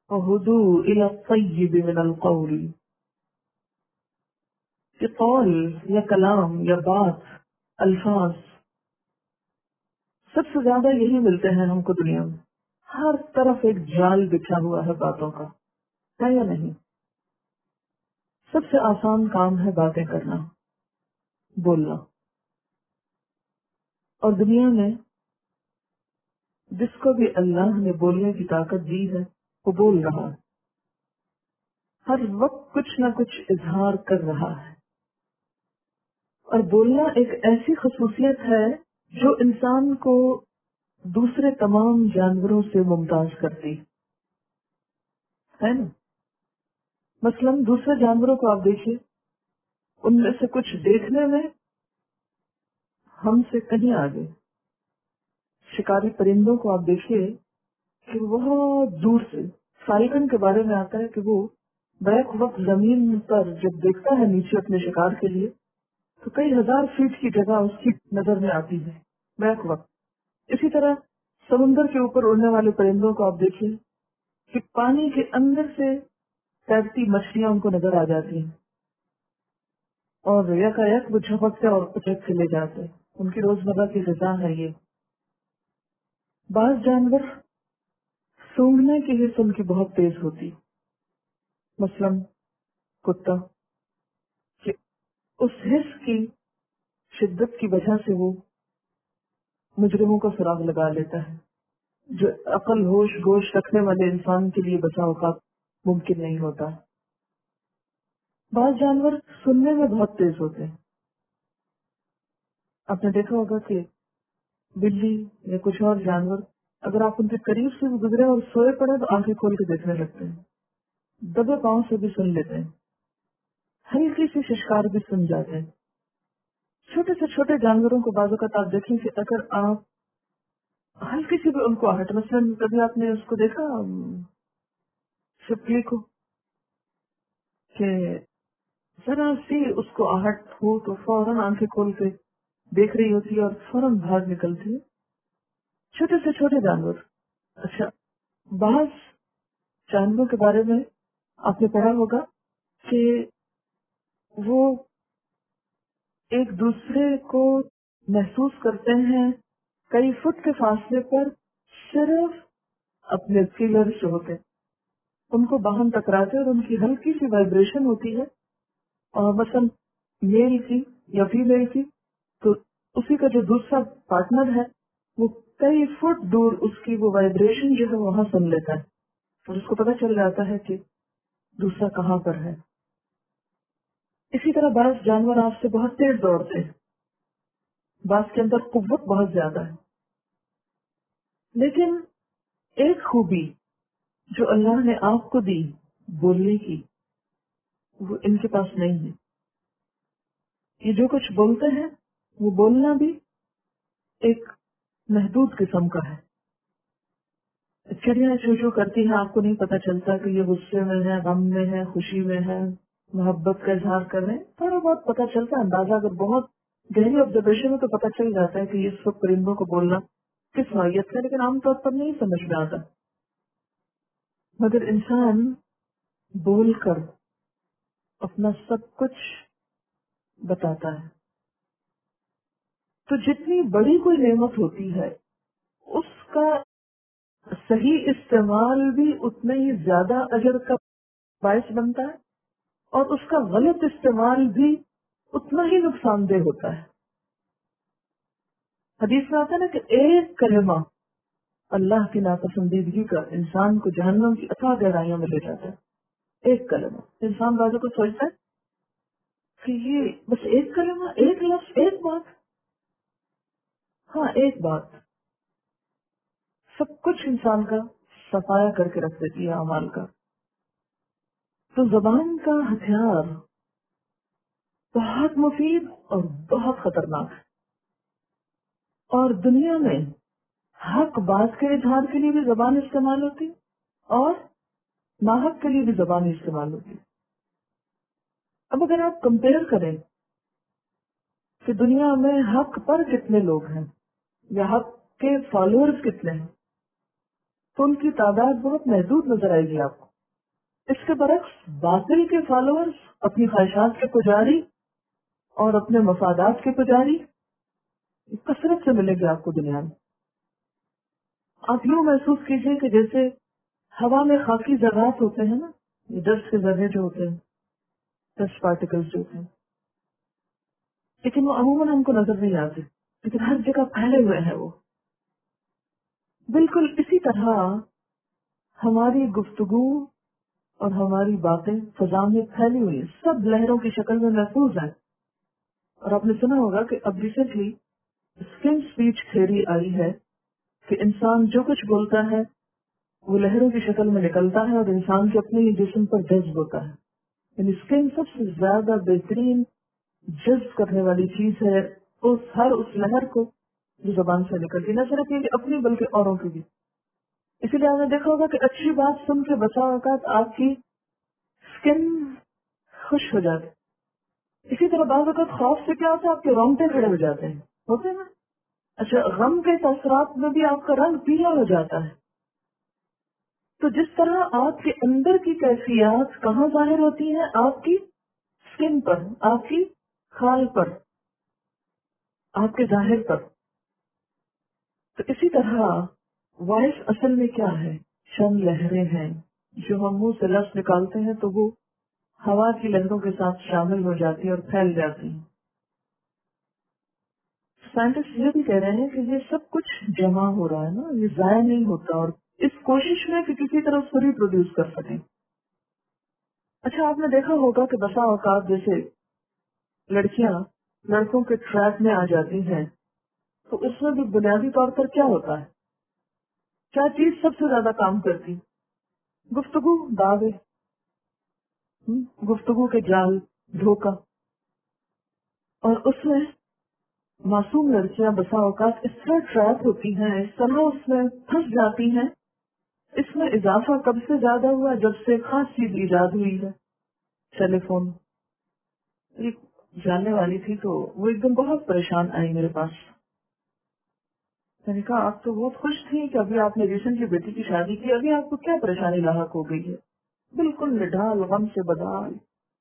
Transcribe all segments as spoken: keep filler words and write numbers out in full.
وَهُدُوا إِلَى الطَّيِّبِ مِنَ الْقَوْلِ، کہ قول یا کلام یا بات، الفاظ، سب سے زیادہ یہی ملتے ہیں ہم کو دنیا میں. ہر طرف ایک جال بچھا ہوا ہے باتوں کا، ہے یا نہیں؟ سب سے آسان کام ہے باتیں کرنا، بولنا. اور دنیا میں جس کو بھی اللہ نے بولنے کی طاقت دی ہے وہ بول رہا ہے، ہر وقت کچھ نہ کچھ اظہار کر رہا ہے. اور بولنا ایک ایسی خصوصیت ہے جو انسان کو دوسرے تمام جانوروں سے ممتاز کرتی ہے نا. مثلاً دوسرے جانوروں کو آپ دیکھیے، ان میں سے کچھ دیکھنے میں ہم سے کہیں آگے. شکاری پرندوں کو آپ دیکھیے کہ بہت دور سے، فالکن کے بارے میں آتا ہے کہ وہ بیک وقت زمین پر جب دیکھتا ہے نیچے اپنے شکار کے لیے تو کئی ہزار فیٹ کی جگہ اس کی نظر میں آتی ہے بیک وقت. اسی طرح سمندر کے اوپر اڑنے والے پرندوں کو آپ دیکھیے کہ پانی کے اندر سے تیرتی مچھلیاں ان کو نظر آ جاتی ہیں اور یکا یک وہ جھپکتے اور اچک کے لے جاتے ہیں. ان کی روزمرہ کی غذا ہے یہ. بعض جانور سونگھنے کی حس ان کی بہت تیز ہوتی، مثلاً کتا، کہ اس حس کی شدت کی وجہ سے وہ مجرموں کا سراغ لگا لیتا ہے، جو عقل ہوش گوش رکھنے والے انسان کے لیے بسا اوقات ممکن نہیں ہوتا. بعض جانور سننے میں بہت تیز ہوتے ہیں. آپ نے دیکھا ہوگا کہ بلی یا کچھ اور جانور اگر آپ ان کے قریب سے بھی گزرے اور سوئے پڑے تو آنکھیں کھول کے دیکھنے لگتے ہیں، دبے پاؤں سے بھی سن لیتے ہیں، ہلکی سی ششکار بھی سن جاتے ہیں. چھوٹے سے چھوٹے جانوروں کو بعض اوقات آپ دیکھیں کہ اگر آپ ہلکی سی بھی ان کو آہٹ، مثلاً کبھی آپ نے اس کو دیکھا چھپکلی کو کہ ذرا سی اس کو آہٹ ہو تو فوراً آنکھیں کھول کے دیکھ رہی ہوتی ہے اور فوراً بھاگ نکلتی ہے. چھوٹے سے چھوٹے جانور. اچھا، بعض جانوروں کے بارے میں آپ نے پڑھا ہوگا کہ وہ ایک دوسرے کو محسوس کرتے ہیں کئی فٹ کے فاصلے پر صرف اپنے فیلر سے ہوتے، ان کو باہم ٹکراتے اور ان کی ہلکی سی وائبریشن ہوتی ہے، اور مثلا میل کی یا فیمیل کی تو اسی کا جو دوسرا پارٹنر ہے وہ کئی فٹ دور اس کی وہ وائبریشن جو ہے وہاں سن لیتا ہے اور اس کو پتہ چل جاتا ہے کہ دوسرا کہاں پر ہے. اسی طرح بعض جانور آپ سے بہت تیز دوڑتے ہیں، بعض کے اندر قوت بہت زیادہ ہے، لیکن ایک خوبی جو اللہ نے آپ کو دی بولنے کی وہ ان کے پاس نہیں ہے. یہ جو کچھ بولتے ہیں وہ بولنا بھی ایک محدود قسم کا ہے. چڑیاں چو چو کرتی ہیں، آپ کو نہیں پتہ چلتا کہ یہ غصے میں ہے، غم میں ہے، خوشی میں ہے، محبت کا اظہار کر رہے ہیں. تھوڑا بہت پتہ چلتا ہے، اندازہ اگر بہت گہری آبزرویشن میں تو پتہ چل جاتا ہے کہ یہ سب پرندوں کو بولنا کس نوعیت کا، لیکن عام طور پر نہیں سمجھ میں آتا. مگر انسان بول کر اپنا سب کچھ بتاتا ہے. تو جتنی بڑی کوئی نعمت ہوتی ہے اس کا صحیح استعمال بھی اتنا ہی زیادہ اجر کا باعث بنتا ہے اور اس کا غلط استعمال بھی اتنا ہی نقصان دہ ہوتا ہے. حدیث میں آتا ہے نا کہ ایک کلمہ اللہ کی ناپسندیدگی کا انسان کو جہنم کی اتھاہ گہرائیوں میں لے جاتا ہے. ایک کلمہ. انسان بازو کو سوچتا ہے کہ یہ بس ایک کلمہ، ایک لفظ، ایک بات. ہاں ایک بات سب کچھ انسان کا صفایا کر کے رکھ دیتی ہے اعمال کا. تو زبان کا ہتھیار بہت مفید اور بہت خطرناک ہے. اور دنیا میں حق بات کے اظہار کے لیے بھی زبان استعمال ہوتی اور ناحق کے لیے بھی زبان استعمال ہوتی. اب اگر آپ کمپیئر کریں کہ دنیا میں حق پر کتنے لوگ ہیں یا حق کے فالوورز کتنے ہیں تو ان کی تعداد بہت محدود نظر آئے گی آپ کو. اس کے برعکس باطل کے فالوورز، اپنی خواہشات کے پجاری اور اپنے مفادات کے پجاری کثرت سے ملے گی آپ کو دنیا میں. آپ یوں محسوس کیجئے کہ جیسے ہوا میں خاکی ذرات ہوتے ہیں نا، یہ ڈسٹ کے ذرے جو ہوتے ہیں، ڈسٹ پارٹیکلز جو ہوتے ہیں، لیکن وہ عموماً ہم کو نظر نہیں آتے، لیکن ہر جگہ پھیلے ہوئے ہیں. وہ بالکل اسی طرح ہماری گفتگو اور ہماری باتیں فضا میں پھیلی ہوئی ہیں، سب لہروں کی شکل میں محفوظ ہیں. اور آپ نے سنا ہوگا کہ اب ریسنٹلی اسکن اسپیچ تھیوری آئی ہے کہ انسان جو کچھ بولتا ہے وہ لہروں کی شکل میں نکلتا ہے اور انسان کے اپنے ہی جسم پر جذب ہوتا ہے. یعنی اسکن سب سے زیادہ بہترین جذب کرنے والی چیز ہے اس ہر اس لہر کو جو زبان سے نکلتی، نہ صرف یہ کہ اپنی بلکہ اوروں کی بھی. اسی لیے آپ نے دیکھا ہوگا کہ اچھی بات سن کے بسا اوقات آپ کی اسکن خوش ہو جاتی. اسی طرح بعض اوقات خوف سے کیا ہوتا ہے، آپ کے رونگٹے کھڑے ہو جاتے ہیں، ہوتے ہیں نا. اچھا، غم کے تاثرات میں بھی آپ کا رنگ پیلا ہو جاتا ہے. تو جس طرح آپ کے اندر کی کیفیات کہاں ظاہر ہوتی ہیں؟ آپ کی اسکن پر، آپ کی کھال پر، آپ کے ظاہر پر. تو اسی طرح وائس اصل میں کیا ہے؟ چند لہریں ہیں جو ہم منہ سے لفظ نکالتے ہیں تو وہ ہوا کی لہروں کے ساتھ شامل ہو جاتی اور پھیل جاتی ہیں. سائنٹسٹ یہ بھی کہہ رہے ہیں کہ یہ سب کچھ جمع ہو رہا ہے نا، یہ ضائع نہیں ہوتا، اور اس کوشش میں کہ کسی طرح اس کو ریپروڈیوس کر سکیں. اچھا، آپ نے دیکھا ہوگا کہ بسا اوقات جیسے لڑکیاں لڑکوں کے ٹریک میں آ جاتی ہیں تو اس میں بھی بنیادی طور پر کیا ہوتا ہے؟ کیا چیز سب سے زیادہ کام کرتی؟ گفتگو، دعوے، گفتگو کے جال، دھوکہ. اور اس میں معصوم لڑکیاں بسا اوقات اس طرح ٹریپ ہوتی ہیں، اس طرح اس میں پھنس جاتی ہیں. اس میں اضافہ کب سے زیادہ ہوا؟ جب سے خاص چیز ایجاد ہوئی ہے، ٹیلی فون. ایک جاننے والی تھی تو وہ ایک دم بہت پریشان آئی میرے پاس. میں نے کہا آپ تو بہت خوش تھی کہ ابھی آپ نے ریسنٹلی بیٹی کی شادی کی، ابھی آپ کو کیا پریشانی لاحق ہو گئی ہے؟ بالکل نڈھال، غم سے بدحال.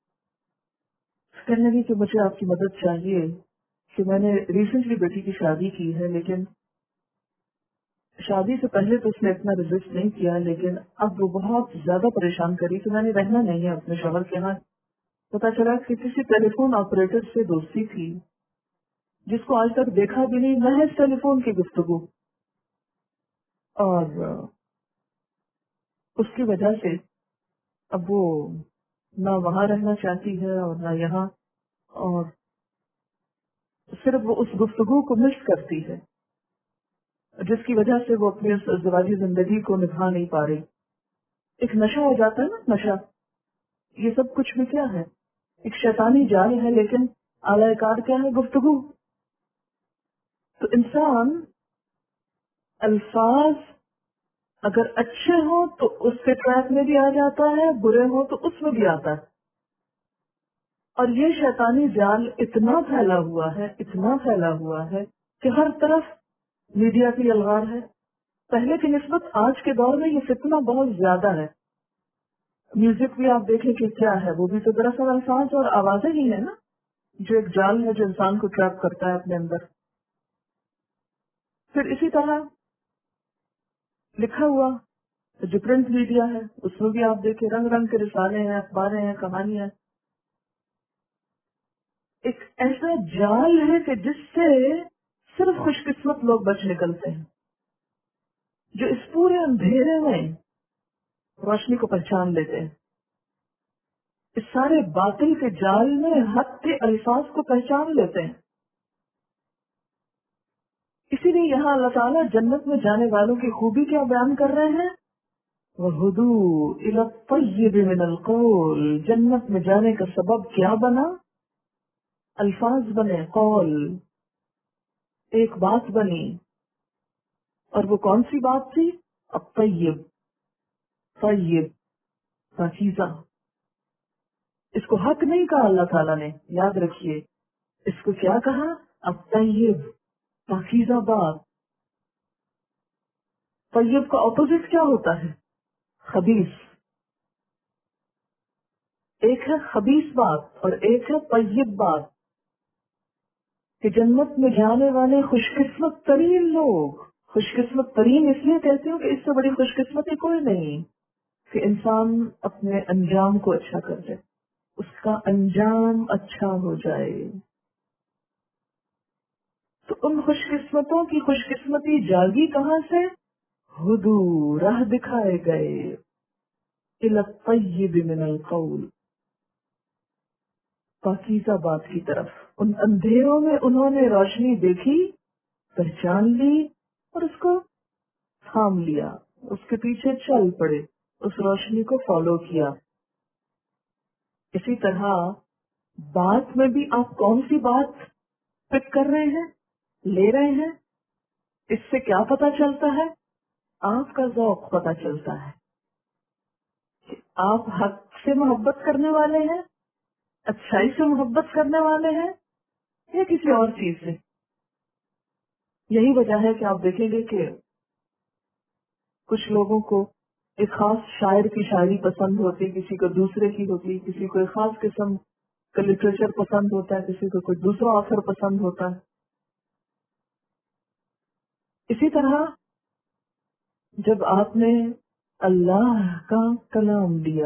کہنے لگی کہ مجھے آپ کی مدد چاہیے کہ میں نے ریسنٹلی بیٹی کی شادی کی ہے، لیکن شادی سے پہلے تو اس نے اتنا رجسٹ نہیں کیا، لیکن اب وہ بہت زیادہ پریشان کری کہ میں نے رہنا نہیں ہے اپنے شوہر کے یہاں. پتا چلا کہ کسی ٹیلی فون آپریٹر سے دوستی تھی جس کو آج تک دیکھا بھی نہیں، محض ٹیلی فون کی گفتگو، اور اس کی وجہ سے اب وہ نہ وہاں رہنا چاہتی ہے اور نہ یہاں، اور صرف وہ اس گفتگو کو مس کرتی ہے جس کی وجہ سے وہ اپنی اس ازدواجی زندگی کو نبھا نہیں پا رہی. ایک نشہ ہو جاتا ہے نا، نشہ. یہ سب کچھ بھی کیا ہے؟ ایک شیطانی جال ہے، لیکن اعلی کار کیا ہے؟ گفتگو. تو انسان الفاظ اگر اچھے ہوں تو اس کے ٹریک میں بھی آ جاتا ہے، برے ہوں تو اس میں بھی آتا ہے. اور یہ شیطانی جال اتنا پھیلا ہوا ہے، اتنا پھیلا ہوا ہے کہ ہر طرف میڈیا کی الغار ہے. پہلے کی نسبت آج کے دور میں یہ فتنہ بہت زیادہ ہے. میوزک بھی آپ دیکھیں کہ کیا ہے، وہ بھی تو دراصل الفاظ اور آوازیں ہی ہے نا، جو ایک جال ہے جو انسان کو ٹریپ کرتا ہے اپنے اندر. پھر اسی طرح لکھا ہوا جو پرنٹ میڈیا ہے، اس میں بھی آپ دیکھیں رنگ رنگ کے رسالے ہیں، اخباریں ہیں، کہانیاں. ایک ایسا جال ہے کہ جس سے صرف خوش قسمت لوگ بچ نکلتے ہیں، جو اس پورے اندھیرے میں روشنی کو پہچان لیتے ہیں. اس سارے باطل کے جال میں حق کے الفاظ کو پہچان لیتے ہیں. اسی لیے یہاں اللہ تعالیٰ جنت میں جانے والوں کی خوبی کیا بیان کر رہے ہیں؟ وَهُدُوا إِلَى الطَّيِّبِ مِنَ الْقَوْلِ. جنت میں جانے کا سبب کیا بنا؟ الفاظ بنے، قول، ایک بات بنی. اور وہ کون سی بات تھی؟ الطیب، طیب، پاکیزہ. اس کو حق نہیں کہا اللہ تعالیٰ نے، یاد رکھیے. اس کو کیا کہا؟ الطیب، پاکیزہ بات. طیب کا اپوزٹ کیا ہوتا ہے؟ خبیث. ایک ہے خبیث بات اور ایک ہے طیب بات. کہ جنت میں جانے والے خوش قسمت ترین لوگ، خوش قسمت ترین اس لیے کہتے ہوں کہ اس سے بڑی خوش قسمتی کوئی نہیں کہ انسان اپنے انجام کو اچھا کر جائے، اس کا انجام اچھا ہو جائے. تو ان خوش قسمتوں کی خوش قسمتی جاگی کہاں سے؟ ہدو، راہ دکھائے گئے، الی الطیب من القول، پاکیزہ بات کی طرف. ان اندھیروں میں انہوں نے روشنی دیکھی، پہچان لی اور اس کو تھام لیا، اس کے پیچھے چل پڑے، اس روشنی کو فالو کیا. اسی طرح بات میں بھی آپ کون سی بات پک کر رہے ہیں، لے رہے ہیں، اس سے کیا پتا چلتا ہے؟ آپ کا ذوق پتا چلتا ہے کہ آپ حق سے محبت کرنے والے ہیں، اچھائی سے محبت کرنے والے ہیں یا کسی اور چیز سے. یہی وجہ ہے کہ آپ دیکھیں گے کہ کچھ لوگوں کو ایک خاص شاعر کی شاعری پسند ہوتی، کسی کو دوسرے کی ہوتی، کسی کو ایک خاص قسم کا لٹریچر پسند ہوتا ہے، کسی کو کوئی دوسرا آثر پسند ہوتا ہے. اسی طرح جب آپ نے اللہ کا کلام لیا،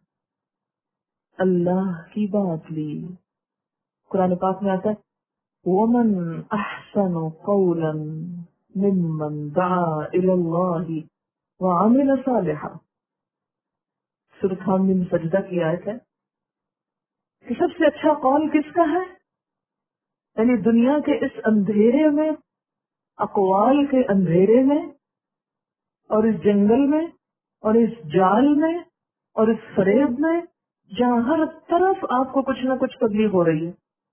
اللہ کی بات لی، قرآن پاک میں آتا ہے وَمَنْ أَحْسَنُ قَوْلًا مِّمَّنْ دَعَا إِلَى اللَّهِ وَعَمِلَ صَالِحًا. سورۃ حامیم میں سجدہ کی آیت ہے کہ سب سے اچھا قول کس کا ہے؟ یعنی دنیا کے اس اندھیرے میں، اقوال کے اندھیرے میں، اور اس جنگل میں اور اس جال میں اور اس فریب میں، جہاں ہر طرف آپ کو کچھ نہ کچھ تبلیغ ہو رہی ہے،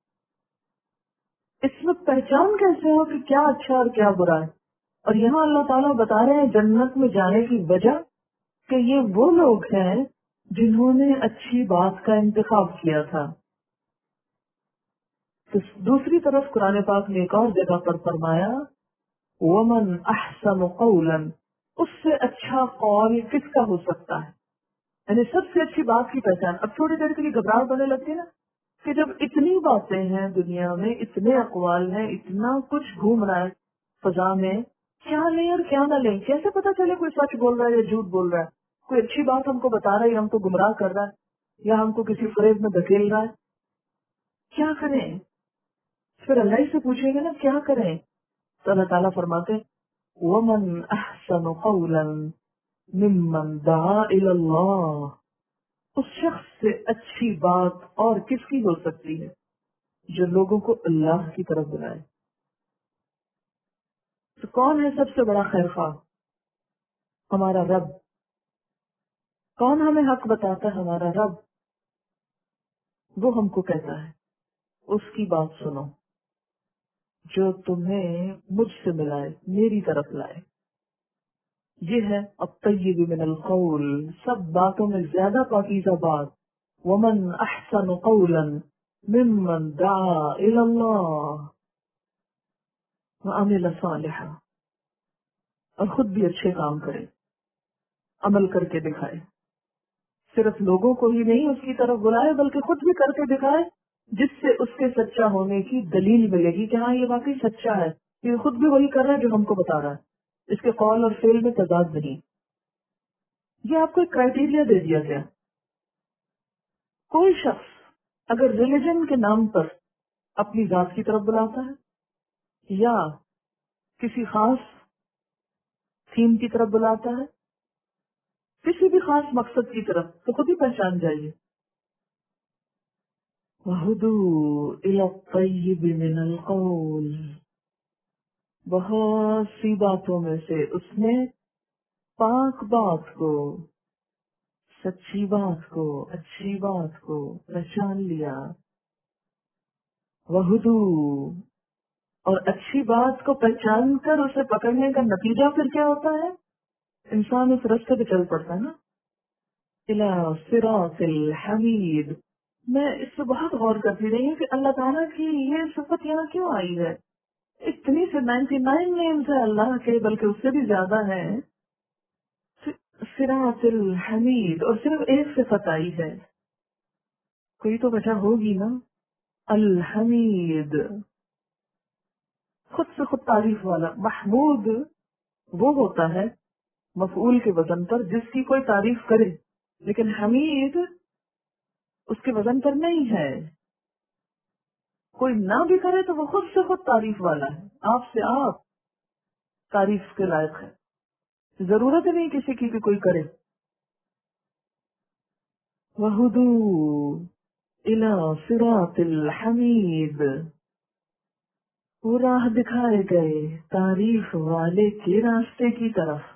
اس میں پہچان کیسے ہو کہ کیا اچھا اور کیا برا ہے؟ اور یہاں اللہ تعالیٰ بتا رہے ہیں جنت میں جانے کی وجہ کہ یہ وہ لوگ ہیں جنہوں نے اچھی بات کا انتخاب کیا تھا. تو دوسری طرف قرآن پاک نے ایک اور جگہ پر فرمایا وَمَنْ أَحْسَنُ قَوْلًا، اس سے اچھا قول کس کا ہو سکتا ہے؟ یعنی سب سے اچھی بات کی پہچان. اب تھوڑی دیر کے لیے گھبراہٹ ہونے لگتی ہے نا کہ جب اتنی باتیں ہیں دنیا میں، اتنے اقوال ہیں، اتنا کچھ گھوم رہا ہے فضا میں، کیا لیں اور کیا نہ لیں؟ کیسے پتا چلے کوئی سچ بول رہا ہے یا جھوٹ بول رہا ہے؟ کوئی اچھی بات ہم کو بتا رہا ہے یا ہم کو گمراہ کر رہا ہے یا ہم کو کسی فریب میں دھکیل رہا ہے؟ کیا کریں؟ پھر اللہ ہی سے پوچھیں گے نا کیا کریں. تو اللہ تعالیٰ فرماتے وَمَنْ أَحْسَنُ قَوْلًا مِّمَّنْ دَعَا إِلَى اللَّهِ، اس شخص سے اچھی بات اور کس کی ہو سکتی ہے جو لوگوں کو اللہ کی طرف بلائے. تو کون ہے سب سے بڑا خیر خواہ؟ ہمارا رب. کون ہمیں حق بتاتا ہے؟ ہمارا رب. وہ ہم کو کہتا ہے اس کی بات سنو جو تمہیں مجھ سے ملائے، میری طرف لائے. یہ ہے الطیب من القول، سب باتوں میں زیادہ پاکیزہ بات. ومن احسن قولا ممن دعا الى اللہ وعمل صالحا، اور خود بھی اچھے کام کرے، عمل کر کے دکھائے. صرف لوگوں کو ہی نہیں اس کی طرف بلائے بلکہ خود بھی کر کے دکھائے، جس سے اس کے سچا ہونے کی دلیل ملے گی کہ ہاں یہ واقعی سچا ہے، یہ خود بھی وہی کر رہا ہے جو ہم کو بتا رہا ہے. اس کے قول اور فعل میں تضاد نہیں. یہ آپ کو ایک کرائٹیریا دے دیا گیا. کوئی شخص اگر ریلیجن کے نام پر اپنی ذات کی طرف بلاتا ہے یا کسی خاص تھیم کی طرف بلاتا ہے، کسی بھی خاص مقصد کی طرف، تو خود ہی پہچان جائیے. وَهُدُوا إِلَى الطَّيِّبِ مِنَ الْقَوْلِ، بہت سی باتوں میں سے اس نے پاک بات کو، سچی بات کو، اچھی بات کو پہچان لیا. وَهُدُوا، اور اچھی بات کو پہچان کر اسے پکڑنے کا نتیجہ پھر کیا ہوتا ہے؟ انسان اس راستے پہ چل پڑتا ہے نا. إِلَى صِرَاطِ الْحَمِيدِ. میں اس سے بہت غور کرتی رہی ہوں کہ اللہ تعالیٰ کی یہ صفت یہاں کیوں آئی ہے. اتنی سے نائنٹی نائن نیمز ہے اللہ کے، بلکہ اس سے بھی زیادہ ہیں، सिरात अल हमीद, और सिर्फ एक सिफत आई है, कोई तो वजह होगी ना। अल हमीद, खुद से खुद तारीफ वाला। महमूद वो होता है मफऊल के वजन पर जिसकी कोई तारीफ करे, लेकिन हमीद उसके वजन पर नहीं है। कोई ना भी करे तो वो खुद से खुद तारीफ वाला है, आपसे आप तारीफ के लायक है, जरूरत ही नहीं किसी की भी कोई करे। वहुदू इला सिरातिल हमीद, वो राह दिखाए गए तारीफ वाले के रास्ते की तरफ।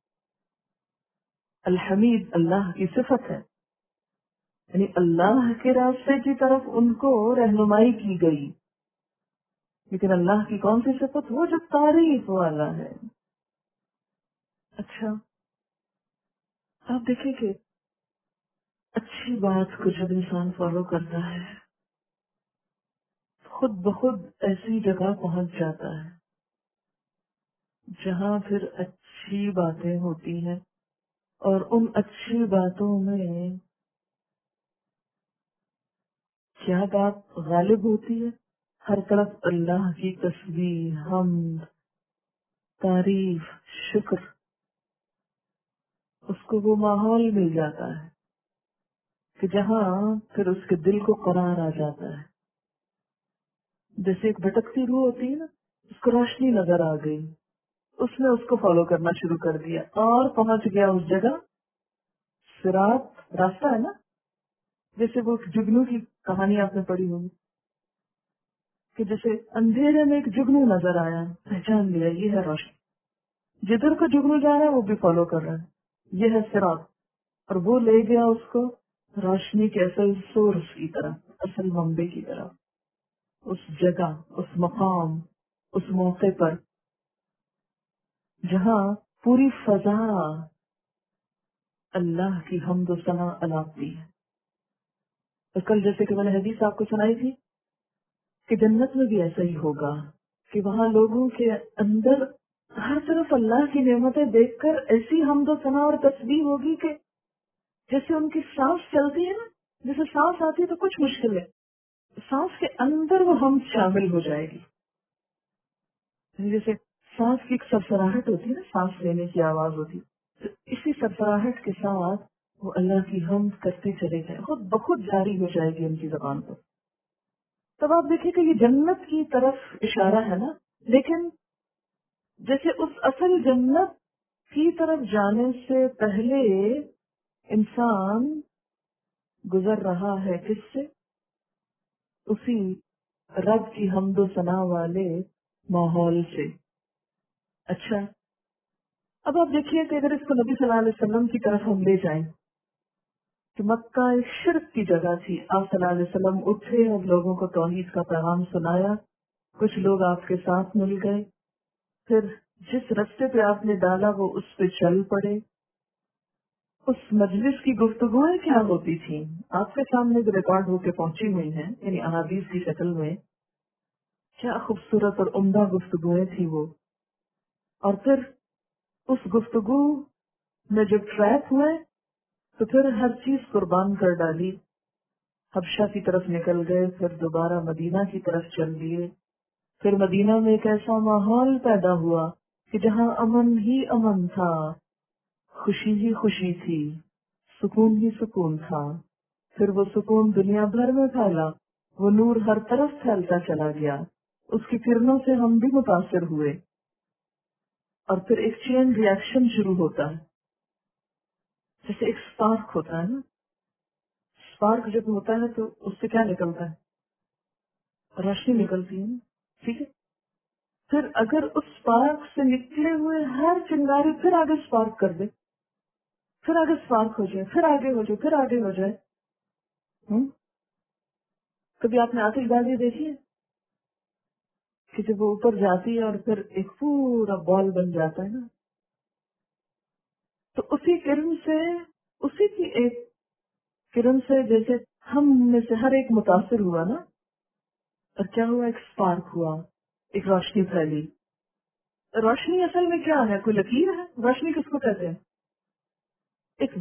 अल हमीद अल्लाह की सिफत है, यानी अल्लाह के रास्ते की तरफ उनको रहनुमाई की गई। लेकिन अल्लाह की कौन सी सिफत? वो जो तारीफ वाला है। अच्छा, आप देखिए कि अच्छी बात को जब इंसान फॉलो करता है, खुद ब खुद ऐसी जगह पहुंच जाता है जहां फिर अच्छी बातें होती हैं, और उन अच्छी बातों में क्या बात गालिब होती है? हर तरफ अल्लाह की तस्बीह, हमद, तारीफ, शुक्र। उसको वो माहौल मिल जाता है कि जहाँ फिर उसके दिल को करार आ जाता है। जैसे एक भटकती रूह होती है ना, उसको रोशनी नजर आ गई, उसने उसको फॉलो करना शुरू कर दिया और पहुंच गया उस जगह। सिरात रास्ता है ना, जैसे वो जुगनू की कहानी आपने पढ़ी होगी कि जैसे अंधेरे में एक जुगनू नजर आया, पहचान लिया ये है रोशनी, जिधर को जुगनू जा रहा है वो भी फॉलो कर रहा है, ये है सिरात। और वो ले गया उसको रोशनी के असल सोर्स की तरफ, असल मंबे की तरफ, उस जगह, उस मकाम, उस मौके पर जहाँ पूरी फजा अल्लाह की हम्द व सना अलापती है। और कल जैसे कि मैंने हदीस आपको सुनाई थी कि जन्नत में भी ऐसा ही होगा कि वहाँ लोगों के अंदर हर तरफ अल्लाह की नेमतें देखकर ऐसी हम्द व सना और तस्बीह होगी कि जैसे उनकी सांस चलती है ना, जैसे सांस आती है तो कुछ मुश्किल है, सांस के अंदर वो हम शामिल हो जाएगी। जैसे सांस की एक सरसराहट होती है ना, सांस लेने की आवाज होती है, तो इसी सरसराहट के साथ वो अल्लाह की हम्द करते चले जाए, खुद बखुद जारी हो जाएगी उनकी जबान पर। तब आप देखिए कि ये जन्नत की तरफ इशारा है ना, लेकिन जैसे उस असल जन्नत की तरफ जाने से पहले इंसान गुजर रहा है किससे? उसी रब की हम्दो सना वाले माहौल से। अच्छा, अब आप देखिए कि अगर इसको नबी सल्लल्लाहु अलैहि वसल्लम की तरफ हम ले जाएं कि मक्का एक शिर्क की जगह थी, आप सल्लल्लाहु अलैहि वसल्लम उठे और लोगों को तौहीद का पैगाम सुनाया, कुछ लोग आपके साथ मिल गए, फिर जिस रास्ते पे आपने डाला वो उस पे चल पड़े। उस मजलिस की गुफ्तगुएं क्या होती थी? आपके सामने जो रिकॉर्ड होके पहुंची हुई हैं, यानी अहादीस की शक्ल में, क्या खूबसूरत और उम्दा गुफ्तगुएं थी वो। और फिर उस गुफ्तगू में जो ट्रैप हुए तो फिर हर चीज कुर्बान कर डाली, हबशा की तरफ निकल गए, फिर दोबारा मदीना की तरफ चल दिए। फिर मदीना में एक ऐसा माहौल पैदा हुआ कि जहाँ अमन ही अमन था, खुशी ही खुशी थी, सुकून ही सुकून था। फिर वो सुकून दुनिया भर में फैला, वो नूर हर तरफ फैलता चला गया, उसकी किरणों से हम भी मुतासिर हुए। और फिर एक चेन रिएक्शन शुरू होता है, जैसे एक स्पार्क होता है ना, स्पार्क जब होता है तो उससे क्या निकलता है? रोशनी निकलती है ना, ठीक है। फिर अगर उस स्पार्क से निकले हुए हर चिंगारी फिर आगे स्पार्क कर दे, फिर आगे स्पार्क हो जाए, फिर आगे हो जाए, फिर आगे हो जाए। हम्म कभी आपने आतिशबाजी देखी है कि जब वो ऊपर जाती है और फिर एक पूरा बॉल बन जाता है ना, तो उसी किरण से, उसी की एक किरण से जैसे हम में से हर एक मुतासिर हुआ ना, और क्या हुआ? एक स्पार्क हुआ, एक रोशनी फैली। रोशनी असल में क्या है? कोई लकीर है? रोशनी किसको कहते हैं?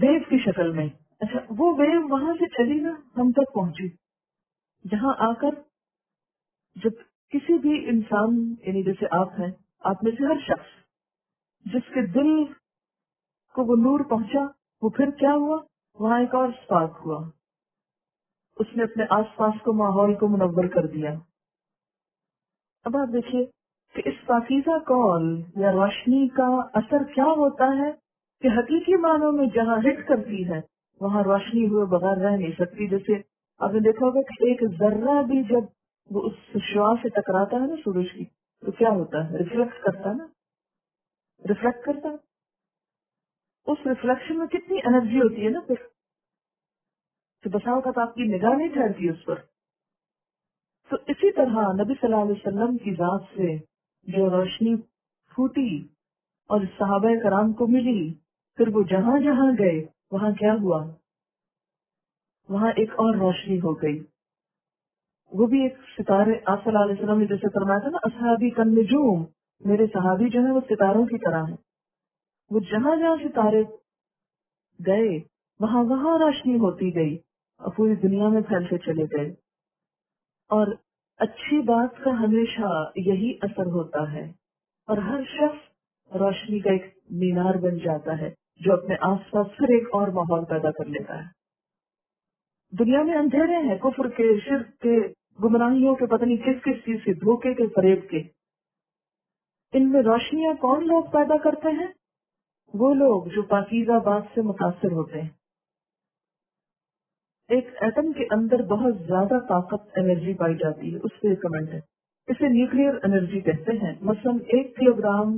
ویو کی شکل میں. اچھا وہ ویو وہاں سے چلی نا ہم تک پہنچی, جہاں آ کر جب کسی بھی انسان یعنی جیسے آپ ہیں, آپ میں سے ہر شخص جس کے دل کو وہ نور پہنچا, وہ پھر کیا ہوا, وہاں ایک اور سپارک ہوا, اس نے اپنے آس پاس کو ماحول کو منور کر دیا. اب آپ دیکھیے کہ اس پاکیزہ کال یا روشنی کا اثر کیا ہوتا ہے کہ حقیقی معنوں میں جہاں ہٹ کرتی ہے وہاں روشنی ہوئے بغیر رہ نہیں سکتی. جیسے آپ نے دیکھا ہوگا کہ ایک ذرہ بھی جب وہ اس شعاع سے ٹکراتا ہے نا سورج کی, تو کیا ہوتا ہے, ریفلیکٹ کرتا ہے نا, ریفلیکٹ کرتا ہے. اس ریفلیکشن میں کتنی انرجی ہوتی ہے نا پھر, تو بسا اوقات آپ کی نگاہ نہیں ٹھہرتی اس پر. تو اسی طرح نبی صلی اللہ علیہ وسلم کی ذات سے جو روشنی پھوٹی اور صحابہ کرام کو ملی, پھر وہ جہاں جہاں گئے وہاں کیا ہوا, وہاں ایک اور روشنی ہو گئی. وہ بھی ایک ستارے, آپ صلی اللہ علیہ وسلم نے جیسے فرمایا تھا نا, اصحابی کالنجوم, میرے صحابی جو ہیں وہ ستاروں کی طرح ہیں. وہ جہاں جہاں ستارے گئے وہاں وہاں روشنی ہوتی گئی اور پوری دنیا میں پھیلتے چلے گئے. اور اچھی بات کا ہمیشہ یہی اثر ہوتا ہے, اور ہر شخص روشنی کا ایک مینار بن جاتا ہے جو اپنے آس پاس پھر ایک اور ماحول پیدا کر لیتا ہے. دنیا میں اندھیرے ہیں, کفر کے, شرک کے, گمراہیوں کے, پتہ نہیں کس کس چیز کے, دھوکے کے, فریب کے. ان میں روشنیاں کون لوگ پیدا کرتے ہیں؟ وہ لوگ جو پاکیزہ بات سے متاثر ہوتے ہیں. ایک ایٹم کے اندر بہت زیادہ طاقت انرجی پائی جاتی ہے, اس پہ کمنٹ ہے, اسے نیوکلیئر انرجی کہتے ہیں. مثلا ایک کلو گرام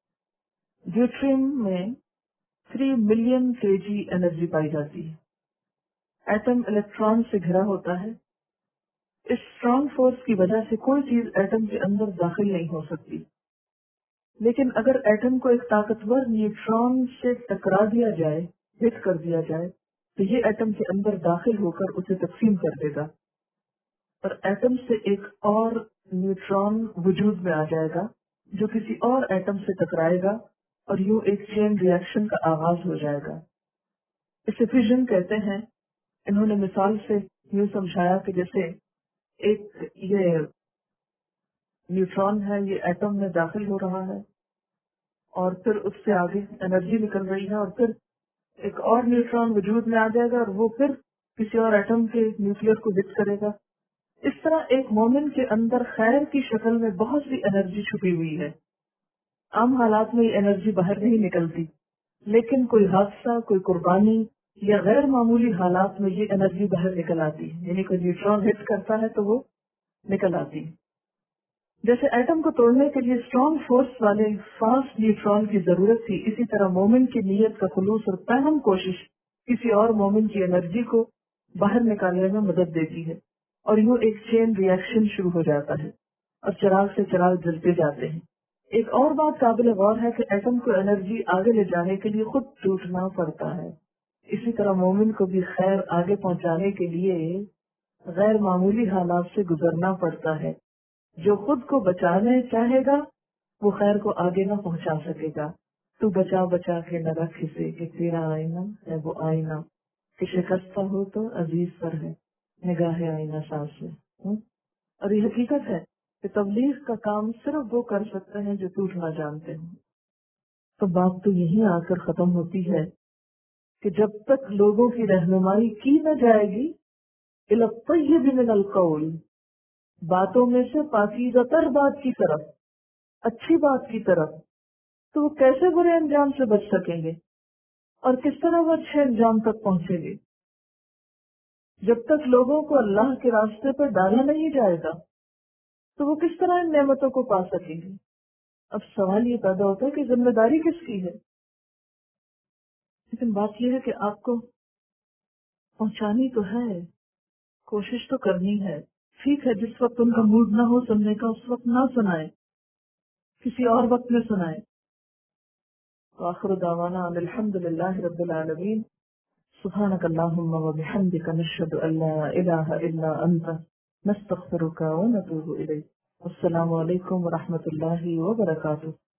ڈیوٹریم میں تھری ملین کے جی انرجی پائی جاتی ہے. ایٹم الیکٹران سے گھرا ہوتا ہے. اس اسٹرانگ فورس کی وجہ سے کوئی چیز ایٹم کے اندر داخل نہیں ہو سکتی. لیکن اگر ایٹم کو ایک طاقتور نیوٹران سے ٹکرا دیا جائے, ہٹ کر دیا جائے, تو یہ ایٹم کے اندر داخل ہو کر اسے تقسیم کر دے گا, اور ایٹم سے ایک اور نیوٹران وجود میں آ جائے گا جو کسی اور ایٹم سے ٹکرائے گا, اور یوں ایک چین ریئیکشن کا آغاز ہو جائے گا. اسے فیژن کہتے ہیں. انہوں نے مثال سے یوں سمجھایا کہ جیسے ایک یہ نیوٹران ہے, یہ ایٹم میں داخل ہو رہا ہے اور پھر اس سے آگے انرجی نکل رہی ہے, اور پھر ایک اور نیوٹران وجود میں آ جائے گا اور وہ پھر کسی اور ایٹم کے نیوکلیئر کو ہٹ کرے گا. اس طرح ایک مومن کے اندر خیر کی شکل میں بہت سی انرجی چھپی ہوئی ہے. عام حالات میں یہ انرجی باہر نہیں نکلتی, لیکن کوئی حادثہ, کوئی قربانی یا غیر معمولی حالات میں یہ انرجی باہر نکل آتی ہے. یعنی کوئی نیوٹران ہٹ کرتا ہے تو وہ نکل آتی ہے. جیسے ایٹم کو توڑنے کے لیے اسٹرانگ فورس والے فاسٹ نیوٹران کی ضرورت تھی, اسی طرح مومن کی نیت کا خلوص اور پہم کوشش کسی اور مومن کی انرجی کو باہر نکالنے میں مدد دیتی ہے, اور یوں ایک چین ریئیکشن شروع ہو جاتا ہے اور چراغ سے چراغ جلتے جاتے ہیں. ایک اور بات قابل غور ہے کہ ایٹم کو انرجی آگے لے جانے کے لیے خود ٹوٹنا پڑتا ہے. اسی طرح مومن کو بھی خیر آگے پہنچانے کے لیے غیر معمولی حالات سے گزرنا پڑتا ہے. جو خود کو بچانے چاہے گا وہ خیر کو آگے نہ پہنچا سکے گا. تو بچا بچا کے نہ رکھ اسے کہ تیرا آئینہ ہے وہ آئینہ, کہ شکستہ ہو تو عزیز پر ہے نگاہ آئینہ سانس میں. اور یہ حقیقت ہے کہ تبلیغ کا کام صرف وہ کر سکتے ہیں جو ٹوٹنا جانتے ہیں. تو بات تو یہی آ کر ختم ہوتی ہے کہ جب تک لوگوں کی رہنمائی کی نہ جائے گی الی الطیب من القول, باتوں میں سے پاکیزہ تر بات کی طرف, اچھی بات کی طرف, تو وہ کیسے برے انجام سے بچ سکیں گے اور کس طرح وہ اچھے انجام تک پہنچیں گے؟ جب تک لوگوں کو اللہ کے راستے پر ڈالا نہیں جائے گا تو وہ کس طرح ان نعمتوں کو پا سکیں گے؟ اب سوال یہ پیدا ہوتا ہے کہ ذمہ داری کس کی ہے؟ لیکن بات یہ ہے کہ آپ کو پہنچانی تو ہے, کوشش تو کرنی ہے. ٹھیک ہے, جس وقت ان کا موڈ نہ ہو سننے کا اس وقت نہ سنائے, کسی اور وقت میں سنائے. وآخر دعوانا ان الحمد للہ رب العالمین. سبحانک اللہم و بحمدک نشہد ان لا الہ الا انت نستغفرک و نتوب الیک. السلام علیکم ورحمۃ اللہ وبرکاتہ.